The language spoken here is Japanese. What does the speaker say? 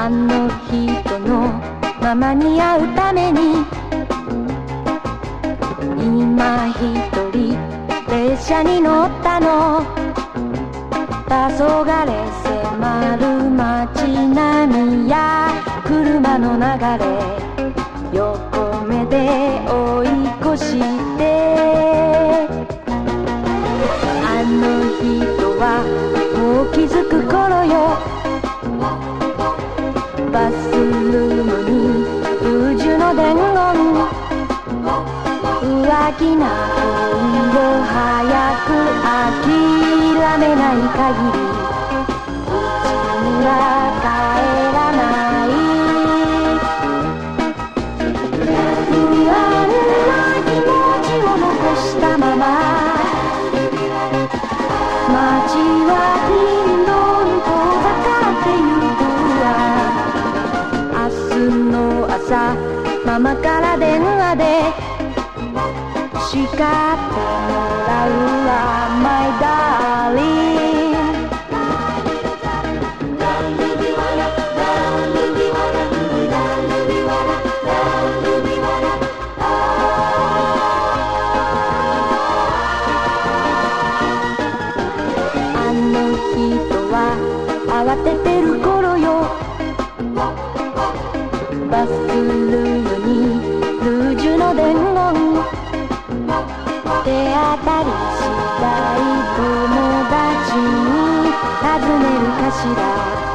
あの人のママに会うために今一人列車に乗ったの。黄昏迫る街並みや車の流れ、横目で追い越して、あの人はもう気づく頃よ。バスルームに宇宙の伝言、浮気な恋を早く諦めない限りうちには帰らない。不安な気持ちを残したまま街はどんどん遠ざかってゆくわ。明日の朝ママから電話で叱ってもらうわ My darling。 あの人は慌ててる頃よ。バスルームにルージュの伝言、手当たり次第友達に尋ねるかしら。